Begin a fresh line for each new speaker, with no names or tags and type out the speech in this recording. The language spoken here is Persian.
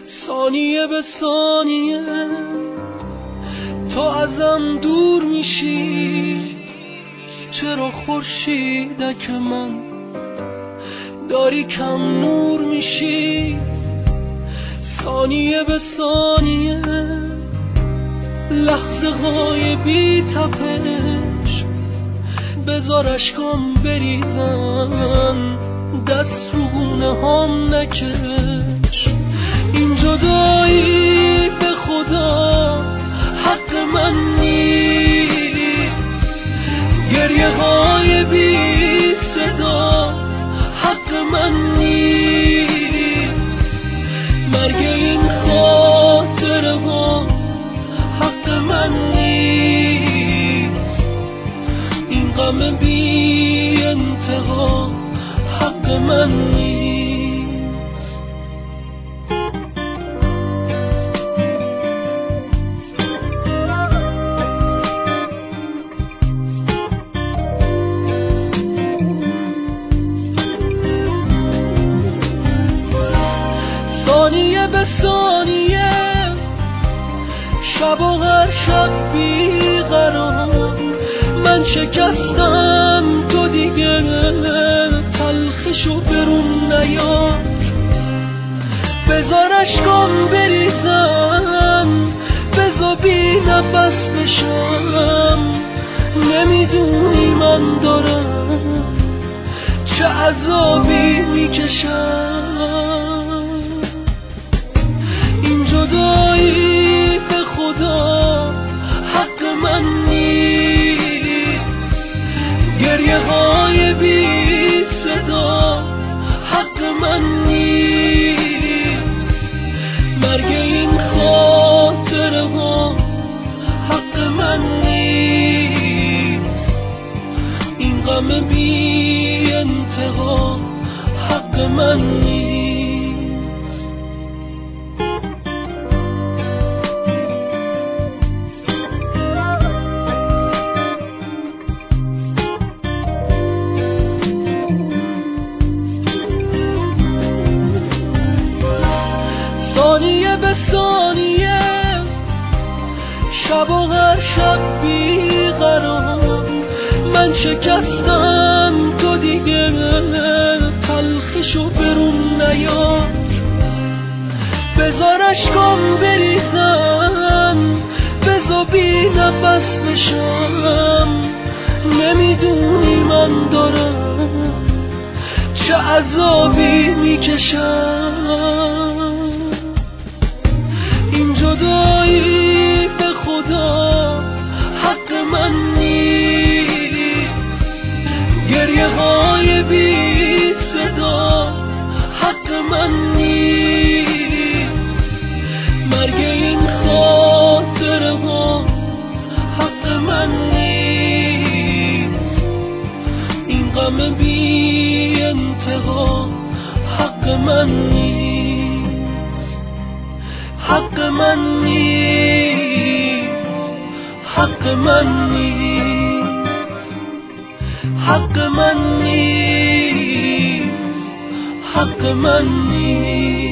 ثانیه به ثانیه تو ازم دور میشی. چرا خورشیدک من داری کم نور میشی؟ ثانیه به ثانیه لحظه های بی تپش بذار اشکام بریزن، دست رو گونه هم نکش. این جدایی به خدا حق من نیست، گریه های بی صدا حق من نیست، مرگ این خاطره ها حق من نیست، این غم بی انتها حق من نیست. ثانیه به ثانیه شب و هر شب بیقرار من شکستم، تو دیگه تلخشو برون نیار. بذار اشکام بریزن، بذار بی نفس بشم. نمیدونی من دارم چه عذابی میکشم. این جدایی به خدا حق من نیست، گریه های بی صدا حق من نیست، مرگ این خاطره ها حق من نیست، این غم بی انتها حق من نیست. ثانیه به ثانیه شب و هر شب بیقرار من شکستم، تو دیگه تلخشو برون نیار. بذار اشکام بریزن، بذار بی نفس بشم. نمیدونی من دارم چه عذابی میکشم. این جدایی به خدا حق من نیست، گریه های بی صدا حق من نیست، مرگ این خاطره ها حق من نیست، این غم بی انتها حق من نیست، حق من نیست، حق من نیست، حق من نیست، حق من نیست.